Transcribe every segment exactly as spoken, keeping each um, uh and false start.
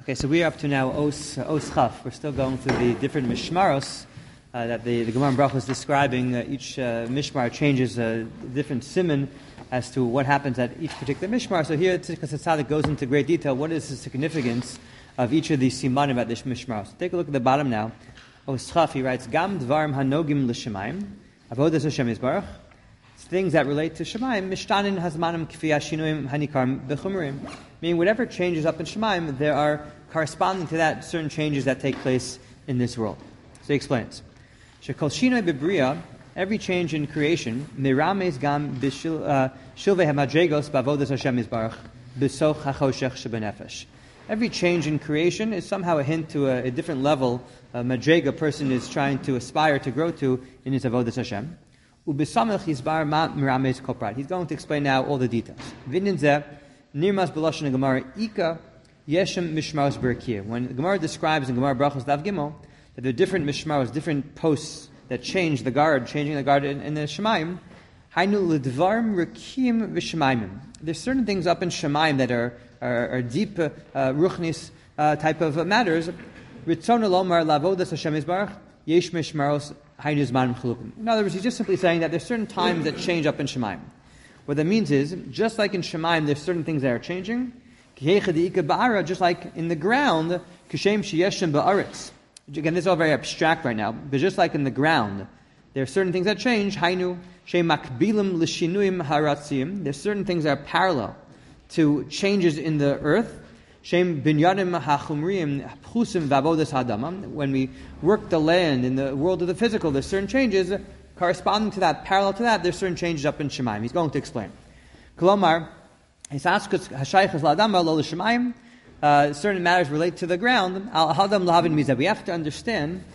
Okay, so we are up to now Os, uh, Os Chaf. We're still going through the different mishmaros uh, that the, the Gemara in Brachos is describing. Uh, each uh, mishmar changes a different siman as to what happens at each particular mishmar. So here, Tzidkas Tzaddik goes into great detail. What is the significance of each of these simanim at this mishmar? So take a look at the bottom now. Os Chaf, he writes, Gam dvarim hanogim l'shemayim, avodas Hashem yisbarach. Things that relate to Shemaim, Mishtanin Hazmanim Kfi Ashinuim Hanikar Bechumrim. Meaning, whatever changes up in Shemaim, there are corresponding to that certain changes that take place in this world. So he explains. Shekol Shinoi Bebriya, every change in creation, Mirames Gam Shilvei Hamadregos Bavodas Hashem Yisbarach B'soch HaChoshech Shebenefesh. Every change in creation is somehow a hint to a, a different level a madrega a person is trying to aspire to grow to in his Avodas Hashem. He's going to explain now all the details. When the Gemara describes in Gemara Brachos Dav Gimel that there are different mishmaros, different posts that change the guard, changing the guard in, in the Shemaim, there's certain things up in Shemaim that are, are, are deep uh, ruchnis uh, type of uh, matters. In other words, he's just simply saying that there's certain times that change up in Shemaim. What that means is, just like in Shemaim, there's certain things that are changing, just like in the ground, again, this is all very abstract right now, but just like in the ground, there are certain things that change, there's certain things that are parallel to changes in the earth. When we work the land in the world of the physical, there's certain changes corresponding to that, parallel to that, there's certain changes up in Shemaim. He's going to explain. Uh, certain matters relate to the ground. We have to understand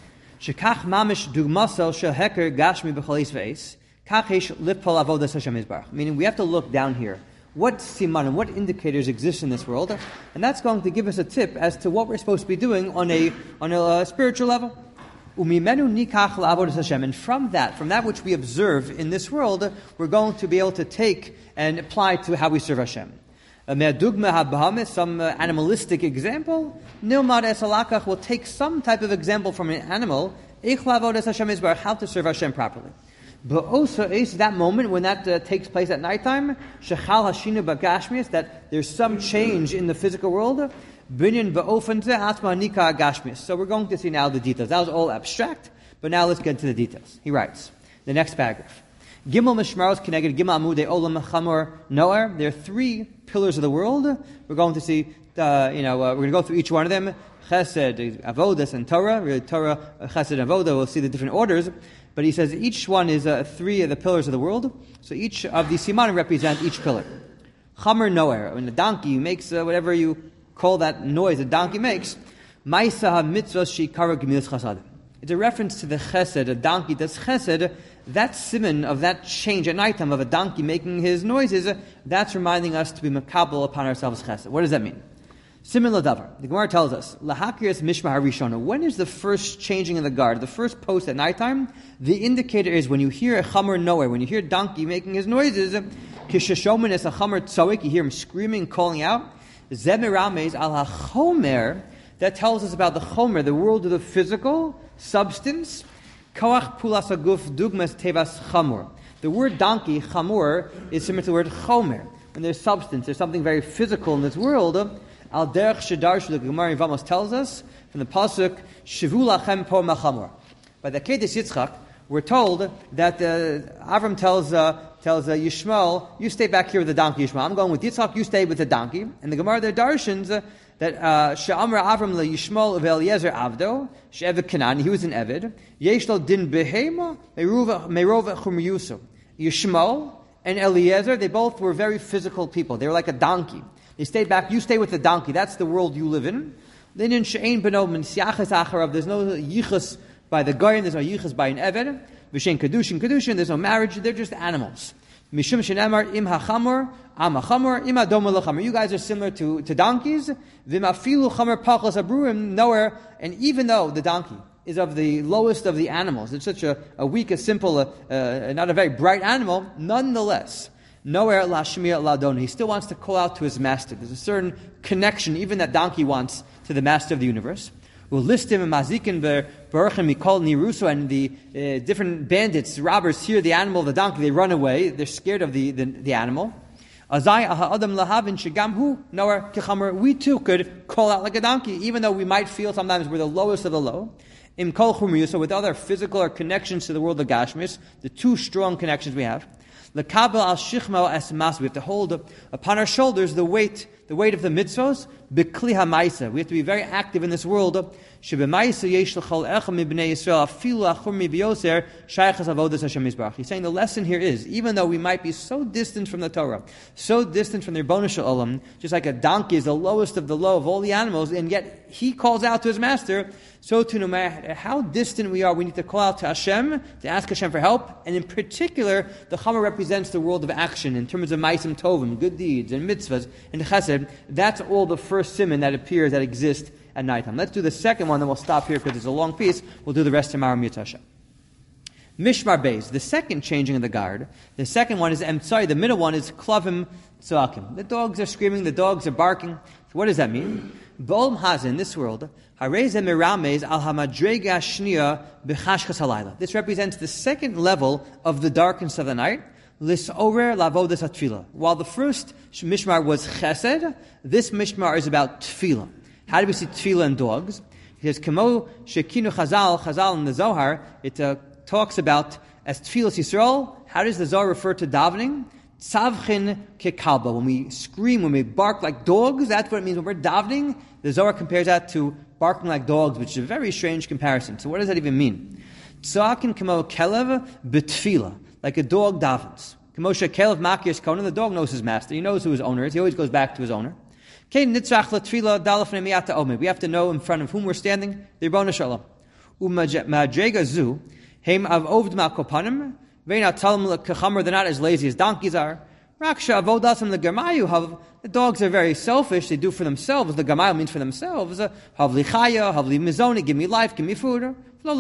meaning we have to look down here. What simanim, what indicators exist in this world, and that's going to give us a tip as to what we're supposed to be doing on a on a uh, spiritual level. And from that, from that which we observe in this world, we're going to be able to take and apply to how we serve Hashem. Some uh, animalistic example, we'll take some type of example from an animal, how to serve Hashem properly. But also, is that moment when that uh, takes place at nighttime, shechal hashinu bagashmius, that there's some change in the physical world, binyan ba'ofen atma nika agashmius. So we're going to see now the details. That was all abstract, but now let's get into the details. He writes, the next paragraph. Gimel mishmaros kineged gimel amudei olam chamor noar. There are three pillars of the world. We're going to see, uh, you know, uh, we're going to go through each one of them. Chesed, avodas, and Torah. Really, Torah, chesed, and avodah. We'll see the different orders. But he says each one is uh, three of the pillars of the world. So each of these simanim represent each pillar. Chamer noer, when a donkey makes uh, whatever you call that noise a donkey makes, Maisa ha-mitzvos sheikara gemilas chasadim. It's a reference to the chesed, a donkey does chesed. That siman of that change at nighttime of a donkey making his noises, that's reminding us to be makabel upon ourselves chesed. What does that mean? Similar davar. The Gemara tells us, Lahakir's Mishmah Harishona. When is the first changing in the guard, the first post at nighttime? The indicator is when you hear a chamer nowhere, when you hear a donkey making his noises, Kishashomen is a chamer tzoik, you hear him screaming, calling out. Zemirames al hachomer, that tells us about the chomer, the world of the physical substance. Koach pulas aguf dugmas tevas chamor. The word donkey, chamor, is similar to the word chomer. When there's substance, there's something very physical in this world. Al derech shadar the Gemara in Vamos tells us from the pasuk Shivu lachem po machamor. By the Kedes Yitzchak, we're told that uh, Avram tells uh, tells uh, Yishmael, you stay back here with the donkey, Yishmael. I'm going with Yitzchak, you stay with the donkey. And the Gemara there darshans uh, that She'amar Avram le Yishmael ve'Eliezer avdo she'eved Kanan, he was an Eved. Yeshlo din behema merova chumriyusu. Yishmael and Eliezer, they both were very physical people. They were like a donkey. They stayed back. You stay with the donkey. That's the world you live in. Then in She'ein beno min siachas acharav, there's no yichus by the Goyim, there's no yichus by an Eved. V'shein kedushin kedushin, there's no marriage. They're just animals. Mishum shenemar im hachamor am hachamor im adom lechamor. You guys are similar to, to donkeys. V'mafilu chamor pachlas abruim nowhere. And even though the donkey is of the lowest of the animals, it's such a, a weak, a simple, uh, uh, not a very bright animal, nonetheless, Nowhere lashmiya ladon. He still wants to call out to his master. There's a certain connection, even that donkey wants, to the master of the universe. We'll list him in Mazikin Baruchim Mikol Niruso, and the uh, different bandits, robbers hear the animal, the donkey, they run away. They're scared of the, the, the animal. Azai aha adam lahavin shigamhu nowhere kichamer. We too could call out like a donkey, even though we might feel sometimes we're the lowest of the low. Im kol chumriyu, so with other physical or connections to the world of Gashmis, the two strong connections we have. Lekabel al shichma es mas. We have to hold up upon our shoulders the weight, the weight of the mitzvos. B'kli ha'maisa. We have to be very active in this world. Shebemaisa yesh l'chol echem mibnei Yisrael afilu achur mibiyoser shaychas avodas Hashem Yisbarach. He's saying the lesson here is, even though we might be so distant from the Torah, so distant from the Rebbeinu Shel Olam, just like a donkey is the lowest of the low of all the animals, and yet he calls out to his master, so too, no matter how distant we are, we need to call out to Hashem, to ask Hashem for help, and in particular, the Chama represents the world of action in terms of Maisim Tovim, good deeds, and mitzvahs, and chesed. That's all the first siman that appears, that exists at nighttime. Let's do the second one, then we'll stop here because it's a long piece. We'll do the rest tomorrow, Mitzvah Hashem. Mishmar Beis, the second changing of the guard. The second one is Emtsai, the middle one is Klavim Tzoakim. The dogs are screaming, the dogs are barking. So what does that mean? B'olam hazeh, in this world, Hareze Miramez al Hamadrega Shnia B'chashkas Halayla. This represents the second level of the darkness of the night. Lisorer Lavodas HaTfilah. While the first Mishmar was Chesed, this Mishmar is about Tfilah. How do we see tefillah and dogs? He says, Kamo Shekinu Chazal, Chazal in the Zohar, it uh, talks about, as tefillah Yisrael, how does the Zohar refer to davening? Tzavchin kekalba. When we scream, when we bark like dogs, that's what it means. When we're davening, the Zohar compares that to barking like dogs, which is a very strange comparison. So what does that even mean? Tzakin kamo kelev betfila, like a dog davens. Kamo shekelev makir konan, the dog knows his master. He knows who his owner is. He always goes back to his owner. We have to know in front of whom we're standing. The Rebbeinu Shalom. U'madrega zu heim av ovd ma'kopanim ve'na talam l'kachamer. They're not as lazy as donkeys are. Raksha avodasam l'germayu hav. The dogs are very selfish. They do for themselves. The germayu means for themselves. Hav lichaya, hav li mizoni. Give me life, give me food.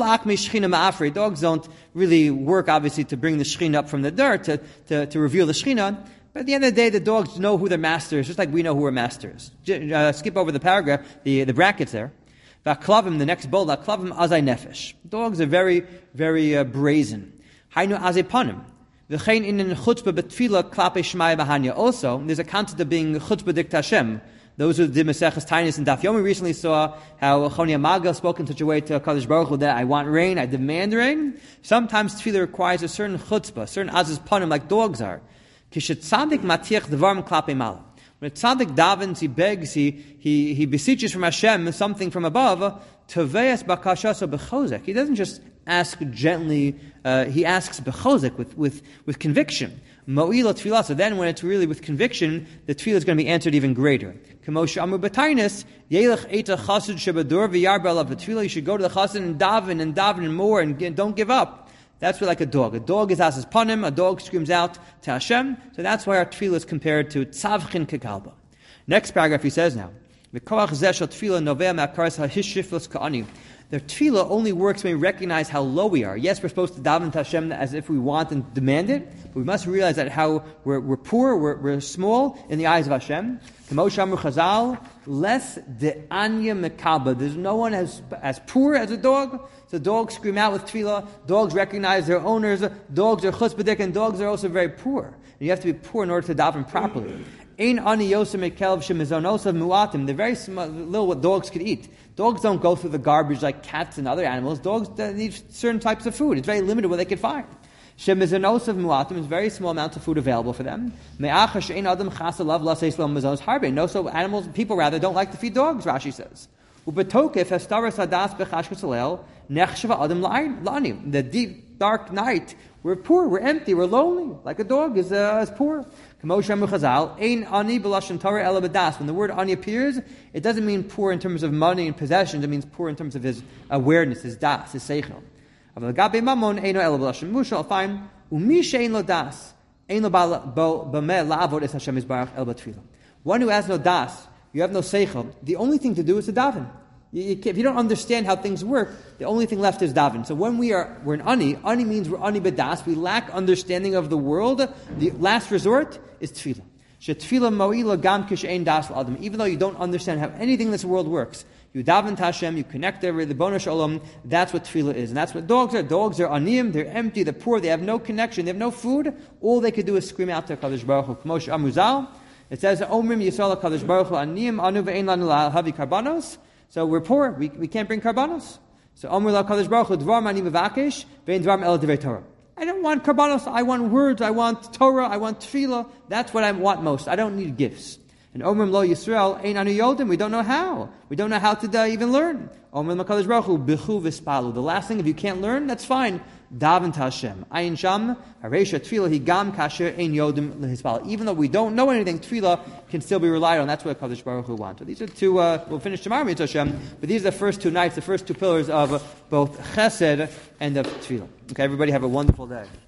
Dogs don't really work, obviously, to bring the shechina up from the dirt to to, to reveal the shechina. But at the end of the day, the dogs know who their master is, just like we know who our master is. Uh, skip over the paragraph, the, the brackets there. V'aklavim, the next bold, aklavim azay nefesh. Dogs are very, very uh, brazen. Hainu azay panim. V'chein inin chutzpah betfila klape shmaya bahanya. Also, there's a concept of being chutzpah dik Hashem. Those who did Maseches Tainus and Daf Yomi recently saw how Chonia Maga spoke in such a way to Kadosh Baruch Hu that I want rain, I demand rain. Sometimes tefillah requires a certain chutzpah, a certain azaz panim, like dogs are. Kishet tzadik matiach devarim klape mala. When a tzaddik davens, he begs, he, he, he beseeches from Hashem something from above, teveas bakashaso bechozek. He doesn't just ask gently, uh, he asks bechozek, with, with, with conviction. Mo'ila tefillah. So then when it's really with conviction, the tefillah is going to be answered even greater. Kamosha amu b'tainis, yelech eta chassid shebadur v'yarba alav b'tefillah. You should go to the chassid and daven and daven and more and get, don't give up. That's what like a dog. A dog is asas panim, a dog screams out to Hashem. So that's why our tefillah is compared to tzavchin kekalba. Next paragraph he says now, V'koach zeh shel tefillah noveh me'akaras ha'hishiflos ka'ani. The tefillah only works when we recognize how low we are. Yes, we're supposed to daven to Hashem as if we want and demand it, but we must realize that how we're, we're poor, we're, we're small in the eyes of Hashem. K'moshe amru Chazal, less de anya mekaba. There's no one as as poor as a dog. So dogs scream out with tefillah. Dogs recognize their owners. Dogs are chutzpahdik, and dogs are also very poor. And you have to be poor in order to daven properly. Ein ani yosem ekelv shemizonosav muatim. They're very small, little what dogs could eat. Dogs don't go through the garbage like cats and other animals. Dogs need certain types of food. It's very limited what they can find. Shemizonosav muatim is very small amounts of food available for them. Me'achash ein adam chasalav laseis lo mizonos harbe. No, so animals, people rather, don't like to feed dogs, Rashi says. Ubetokef hestaras hadas bechashkas alel nechshava adam la'ani. The deep, dark night, we're poor, we're empty, we're lonely, like a dog is, uh, is poor. When the word ani appears, it doesn't mean poor in terms of money and possessions, it means poor in terms of his awareness, his das, his seichel. One who has no das, you have no seichel, the only thing to do is to daven. You, you if you don't understand how things work, the only thing left is daven. So when we are we're an ani, ani means we're ani bedas. We lack understanding of the world. The last resort is tefillah. Shetfila mo'ila gam kishein das l'adam. Even though you don't understand how anything in this world works, you daven to Hashem, you connect to the Bono Shalom. That's what tefillah is, and that's what dogs are. Dogs are aniyim. They're empty. They're poor. They have no connection. They have no food. All they could do is scream out to Kadosh Baruch Hu. K'mosh Amuzal. It says, "Omrim Yisrael Kadosh Baruch Hu aniyim anu ve'ein lanu lahavi karbanos." So we're poor. We we can't bring karbanos. So Omrim la Kadosh Baruch Hu dvar mani mevakesh ve'ein dvar el divrei Torah. I don't want karbanos. I want words. I want Torah. I want tefillah. That's what I want most. I don't need gifts. And Omrim lo Yisrael ein anu yodim. We don't know how. We don't know how to uh, even learn. Omrim Kadosh Baruch Hu bichu v'spalu. The last thing, if you can't learn, that's fine. Daven to Hashem. Ayin sham hareisha tefillah higam kasher ein yodim lehispal. Even though we don't know anything, tefillah can still be relied on. That's what Kadosh Baruch Hu wants. So these are two. Uh, we'll finish tomorrow, Mitzvah Hashem. But these are the first two nights, the first two pillars of both Chesed and of tefillah. Okay, everybody have a wonderful day.